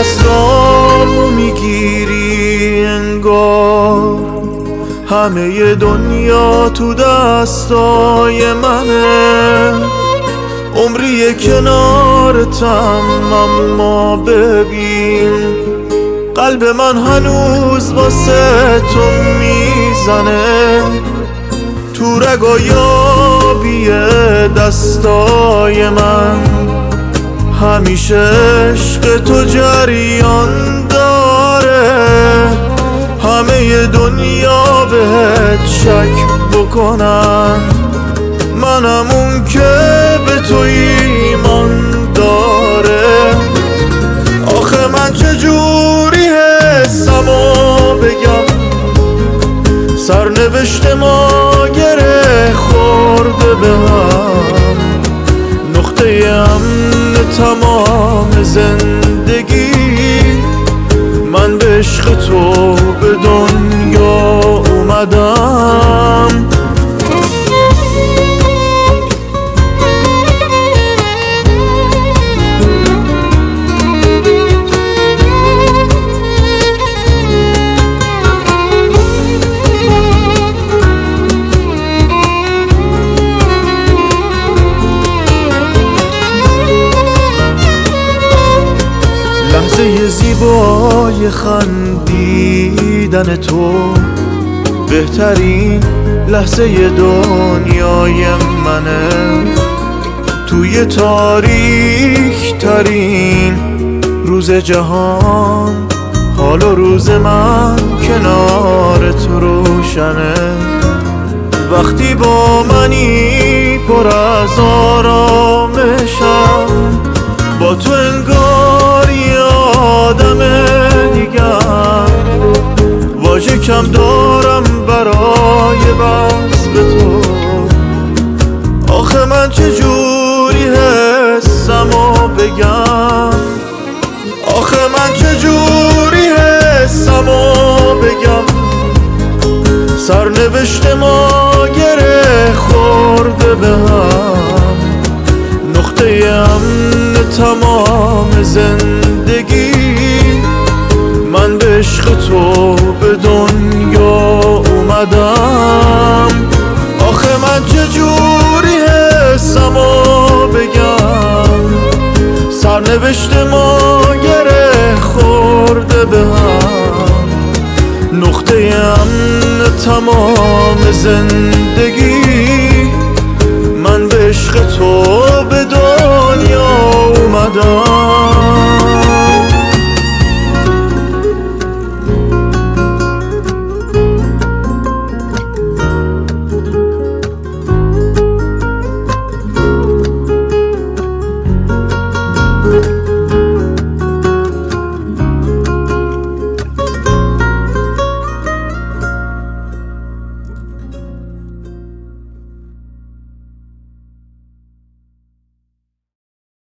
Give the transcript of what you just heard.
دستامو میگیری انگار همه دنیا تو دستای منه. عمری کنارتم اما ببین قلب من هنوز واسه تو میزنه. تو رگای آبی دستای من همیشه عشق تو جریان داره. همه دنیا بهت شک بکنن منم اون که به تو ایمان داره. آخه من چجوری حسمو بگم سرنوشت ما گره خورده به هم. نقطه امن تمام زندگی من به عشق تو به دنیا اومدم. لحظه زیبای خندیدن تو بهترین لحظه دنیای منه. توی تاریک ترین روز جهان حال و روز من کنارت روشنه. وقتی با منی پر از آرامشم با تو انگار آدم دیگم. واژه کم دارم برای وصف تو. آخه من چجوری حسمو بگم آخه من چجوری حسمو بگم سرنوشت ما گره خورده به هم. نقطه امن تمام زندگی من به عشق تو به دنیا اومدم. آخه من چجوری حسمو بگم سرنوشت ما گره خورده به هم. نقطه امن تمام زندگی